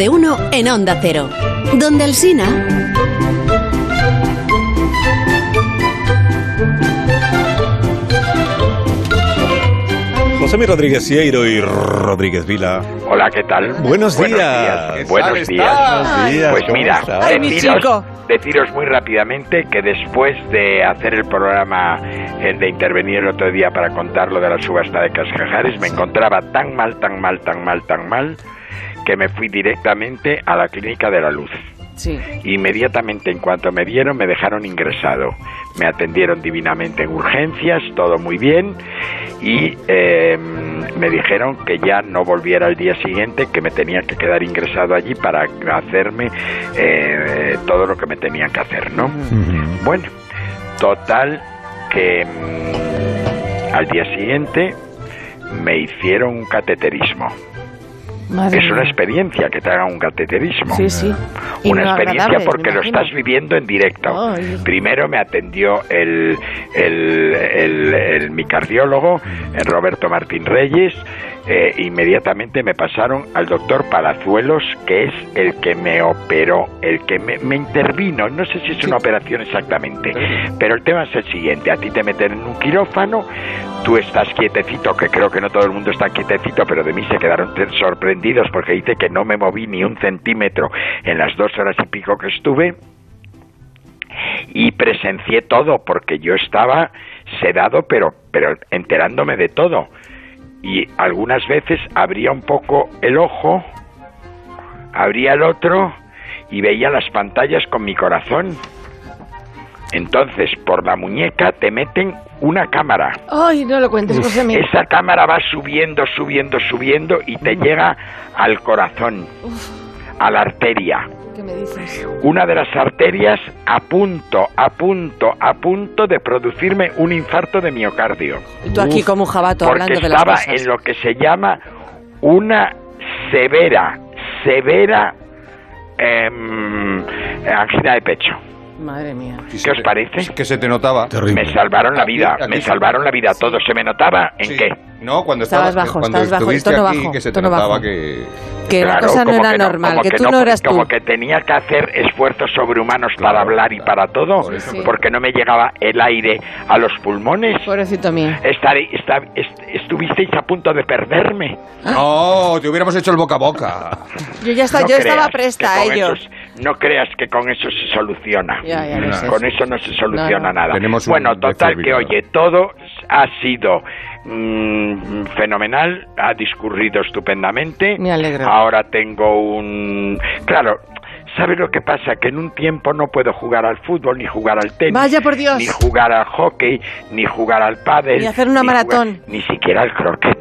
de 1 en Onda Cero. Donde Alsina. Josemi Rodríguez Sieiro y Rodríguez Vila. Hola, ¿qué tal? Buenos días. Buenos días. Pues mira, deciros muy rápidamente que después de hacer el programa, de intervenir el otro día para contar lo de la subasta de Cascajares, me encontraba tan mal, que me fui directamente a la Clínica de la Luz. Sí. Inmediatamente, en cuanto me vieron, me dejaron ingresado. Me atendieron divinamente en urgencias, todo muy bien, y me dijeron que ya no volviera al día siguiente, que me tenía que quedar ingresado allí para hacerme todo lo que me tenían que hacer, ¿no? Uh-huh. Bueno, total que al día siguiente me hicieron un cateterismo. Madre es una mía. experiencia que te hagan un cateterismo. Sí, sí. Una experiencia porque lo estás viviendo en directo. Ay. Primero me atendió mi cardiólogo, Roberto Martín Reyes. Inmediatamente me pasaron al doctor Palazuelos, que es el que me operó, el que me intervino. No sé si es una operación exactamente, pero el tema es el siguiente: a ti te meten en un quirófano, tú estás quietecito, que creo que no todo el mundo está quietecito, pero de mí se quedaron sorprendidos porque dice que no me moví ni un centímetro en las 2 horas y pico que estuve, y presencié todo porque yo estaba sedado, pero enterándome de todo. Y algunas veces abría un poco el ojo, abría el otro y veía las pantallas con mi corazón. Entonces, por la muñeca te meten una cámara. Ay, no lo cuentes, José mío. Esa cámara va subiendo y te llega al corazón, a la arteria. ¿Qué me dices? Una de las arterias a punto de producirme un infarto de miocardio. Y tú aquí como un jabato hablando de las porque cosas. estaba en lo que se llama una severa angina de pecho. Madre mía. ¿Qué os parece? Que se te notaba. Terrible. Me salvaron la vida, Todo se me notaba. ¿En qué? No, cuando estabas bajo, cuando estabas bajo, estuviste tono aquí, bajo, que se te tono notaba bajo. que la cosa no era normal, que tú no eras tú. Como que tenía que hacer esfuerzos sobrehumanos para hablar y para todo, porque no me llegaba el aire a los pulmones. Pobrecito mío. Estuvisteis a punto de perderme. No, te hubiéramos hecho el boca a boca. Yo estaba presta a ello. No creas que con eso se soluciona. Ya lo sé. Con eso no se soluciona nada. Bueno, total que, oye, todo ha sido fenomenal, ha discurrido estupendamente. Me alegro. Ahora tengo Claro, ¿sabes lo que pasa? Que en un tiempo no puedo jugar al fútbol, ni jugar al tenis. Vaya por Dios. Ni jugar al hockey, ni jugar al pádel. Ni hacer una maratón. Ni siquiera al croquet.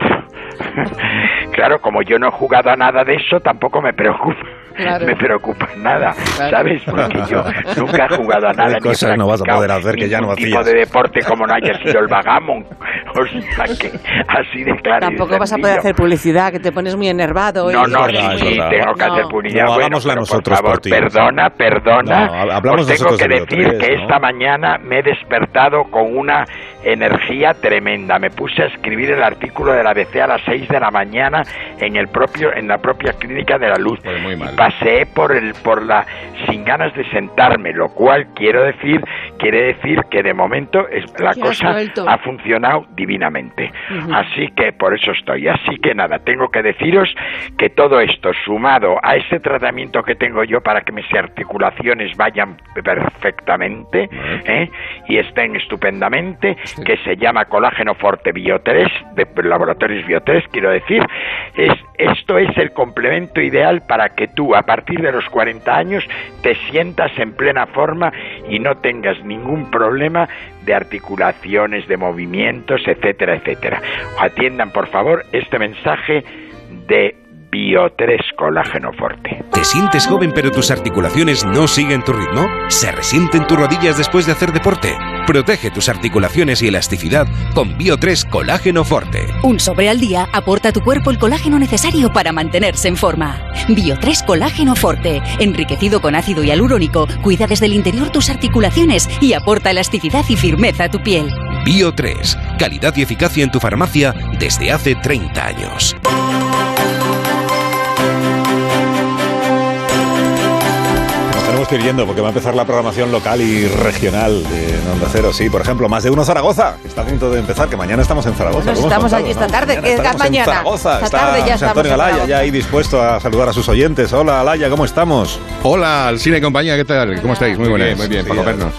Claro, como yo no he jugado a nada de eso, tampoco me preocupa. Claro. Me preocupa nada, ¿sabes? Porque yo nunca he jugado a nada. Hay cosas no vas a poder hacer que ya no hacías. Ningún tipo de deporte como no haya sido el vagamon. O sea que así de claro. Tampoco vas a poder hacer publicidad, que te pones muy enervado. No, sí, tengo que hacer publicidad. No, hagámosla nosotros por favor, por ti. Perdona. No, hablamos os tengo nosotros que de decir Bio3, que ¿no? esta mañana me he despertado con una energía tremenda. Me puse a escribir el artículo de la ABC a las 6 de la mañana en la propia Clínica de la Luz. Pues muy mal. Y paseé sin ganas de sentarme, lo cual quiere decir que de momento la cosa ha funcionado divinamente. Uh-huh. Así que por eso estoy. Así que nada, tengo que deciros que todo esto sumado a ese tratamiento que tengo yo para que mis articulaciones vayan perfectamente y estén estupendamente, que se llama Colágeno Forte Bio3 de Laboratorios Bio3, quiero decir, esto es el complemento ideal para que tú a partir de los 40 años te sientas en plena forma y no tengas ningún problema de articulaciones, de movimientos, etcétera, etcétera. Atiendan por favor este mensaje de Bio3 Colágeno Forte. ¿Te sientes joven pero tus articulaciones no siguen tu ritmo? ¿Se resienten tus rodillas después de hacer deporte? Protege tus articulaciones y elasticidad con Bio3 Colágeno Forte. Un sobre al día aporta a tu cuerpo el colágeno necesario para mantenerse en forma. Bio3 Colágeno Forte, enriquecido con ácido hialurónico, cuida desde el interior tus articulaciones y aporta elasticidad y firmeza a tu piel. Bio3, calidad y eficacia en tu farmacia desde hace 30 años. que ir yendo porque va a empezar la programación local y regional de Onda Cero. Sí, por ejemplo, Más de Uno Zaragoza, que está a punto de empezar, que mañana estamos en Zaragoza. Bueno, estamos allí esta tarde, que es mañana. En Zaragoza. Esta tarde ya estamos Antonio en Alaya Zaragoza. ya ahí dispuesto a saludar a sus oyentes. Hola, Alaya, ¿cómo estamos? Hola, Alsina y compañía, ¿qué tal? ¿Cómo estáis? Muy buenas. Muy bien, Sí, para ya. cogernos.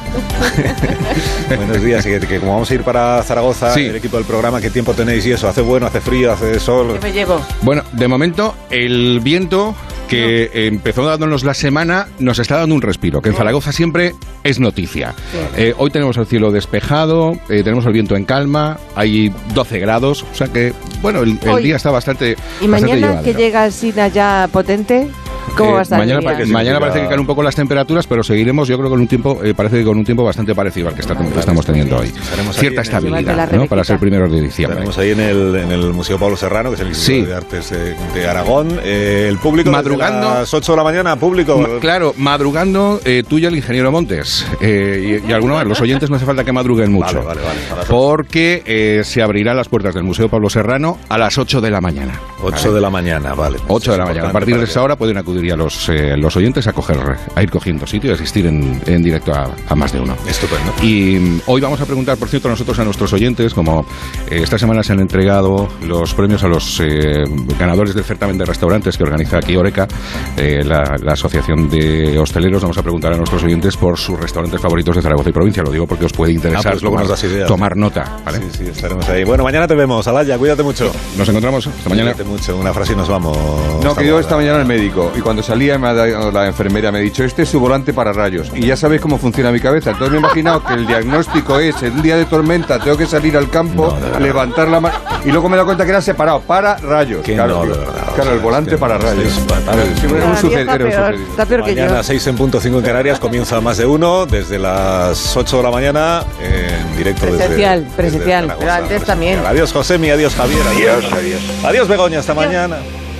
Buenos días, y que como vamos a ir para Zaragoza, Sí. el equipo del programa, ¿qué tiempo tenéis y eso? ¿Hace bueno, hace frío, hace sol? Yo me llevo. Bueno, de momento, el viento que empezó dándonos la semana nos está dando un respiro, que en Zaragoza siempre es noticia. Hoy tenemos el cielo despejado, tenemos el viento en calma, hay 12 grados, o sea que, bueno, el Hoy. día está bastante ¿Y bastante mañana que llevadero. llega el SINA ya potente? ¿Cómo va a estar mañana el día? ¿Qué mañana significa? parece que caen un poco las temperaturas, pero seguiremos, yo creo, con un tiempo, parece que con un tiempo bastante parecido al que estamos teniendo hoy. Estaremos Cierta ahí en el- Igual que la estabilidad, ¿no? Para Rebecita. ser primeros de diciembre. Tenemos ahí en el Museo Pablo Serrano, que es el Instituto Sí. de Artes de Aragón. El público Madrugando. desde las 8 de la mañana, público. Claro, madrugando tú y el ingeniero Montes. Y algunos más. Los oyentes no hace falta que madruguen mucho. Vale. A las Porque se abrirán las puertas del Museo Pablo Serrano a las 8 de la mañana. 8 de la mañana, vale. 8 de la Es mañana. A importante partir de para esa hora pueden acudir ya los oyentes a ir cogiendo sitio y asistir en directo a más de uno. Estupendo. Y hoy vamos a preguntar, por cierto, nosotros a nuestros oyentes, como esta semana se han entregado los premios a los ganadores del certamen de restaurantes que organiza aquí Oreca, la Asociación de Hosteleros. Vamos a preguntar a nuestros oyentes por sus restaurantes favoritos de Zaragoza y provincia. Lo digo porque os puede interesar pues luego nos das ideas. tomar nota. ¿vale? Sí, estaremos ahí. Bueno, mañana te vemos, Alaya, cuídate mucho. Nos encontramos esta mañana. Cuídate mucho, una frase y nos vamos. No, Hasta que yo luego. esta mañana al médico y cuando salía me ha dado la enfermera, me ha dicho, este es su volante para rayos. Y ya sabéis cómo funciona mi cabeza. Entonces me he imaginado que el diagnóstico es, en un día de tormenta tengo que salir al campo, levantar la mano. Y luego me he dado cuenta que era separado, para rayos. Que Claro, no, tío. de verdad. Claro, el volante para rayos. Es fatal. Claro, siempre era un Cada día está era un peor, sucedido. está peor que yo. Mañana 6:05 en Canarias comienza Más de Uno desde las 8 de la mañana en directo Presencial, desde presencial, Zaragoza, pero antes presencial. también. Adiós, Josemi, adiós, Javier. Adiós, adiós. Adiós, Begoña, hasta mañana.